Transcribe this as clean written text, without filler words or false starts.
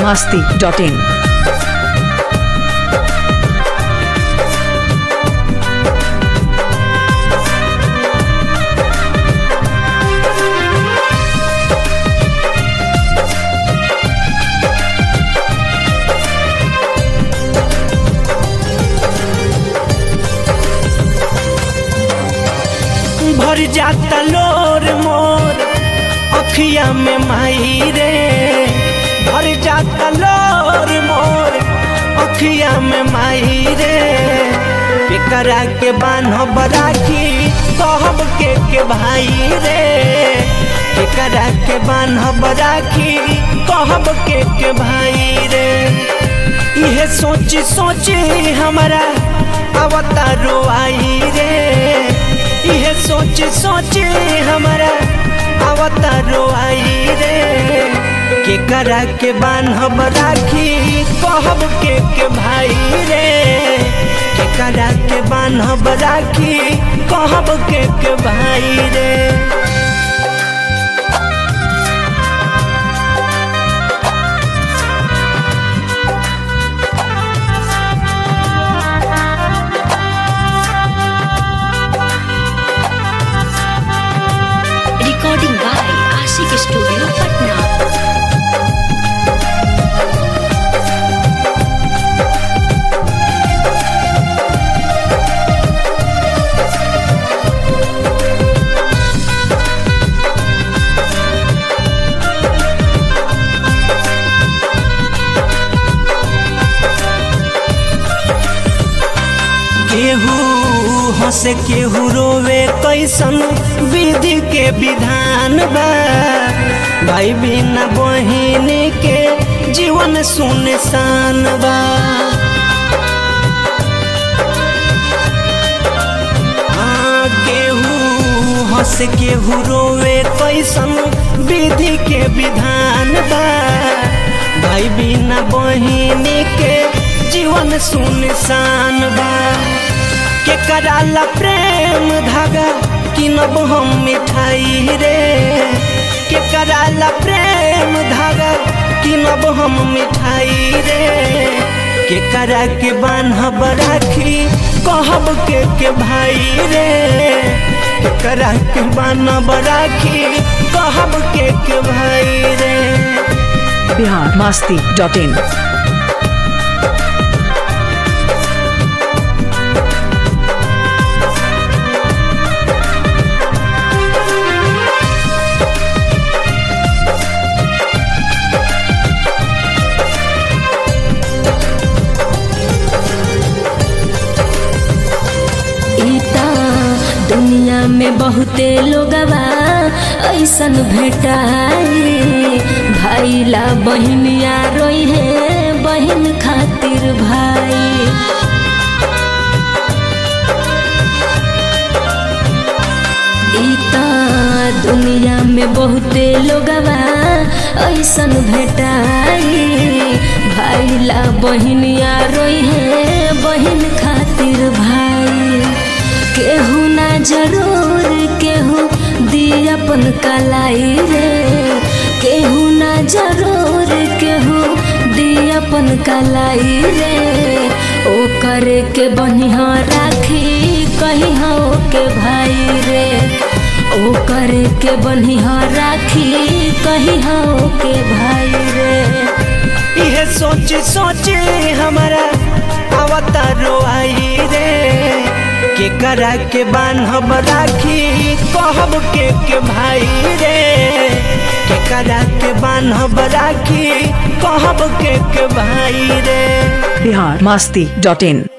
biharmasti.in। भर जाता लोर मोर अखिया में माई रे, भर जाता लोर मोर अखिया में माई रे। केकरा के बान्हब राखी कहब के भाई रे, केकरा के बान्हब राखी कहब के भाई रे। इहे सोची सोची हमारा अवतारो आई रे, इहे सोच सोच हमारा अवतारो आई रे। केकरा के बान्हब राखी कहब के भाई रे, केकरा के बान्हब राखी कहब के भाई रे। Recording by Ashiq studio Patna. केहू हंसे केहू रोवे कैसन विधि के विधान बा। भाई बिना बहिन के जीवन सुनसान बा। केहू हंसे केहू रोवे कैसन विधि के विधान बा। भाई बिना बहिन के जीवन सुनसान बा। केकरा ला प्रेम धागा किनब हम मिठाई रे, केकरा ला प्रेम धागा किनब हम मिठाई रे। केकरा के बान्हब राखी कहब के भाई रे, केकरा के बान्हब राखी कहब के भाई रे। biharmasti.in। दुनिया में बहुते लोगवा ऐसन भेटाई, भाई ला बहिनिया रोई है बहिन खातिर भाई। इता दुनिया में बहुते लोगवा ऐसन भेटाई, भाई ला बहिनिया रोई है बहिन खातिर भाई। केहू ना जरूर केहू दी अपन कलाई रे, केहू ना जरूर केहू दी अपन कलाई रे। ओ करे के बनिहा राखी कही हो के भाई रे, ओ करे के बनिहा राखी कही हो के भाई रे। इहे सोच सोच हमारा अवतारो आई रे। केकरा के बान्हब राखी कहब के भाई रे, केकरा के बान्हब राखी कहब के भाई रे। biharmasti.in।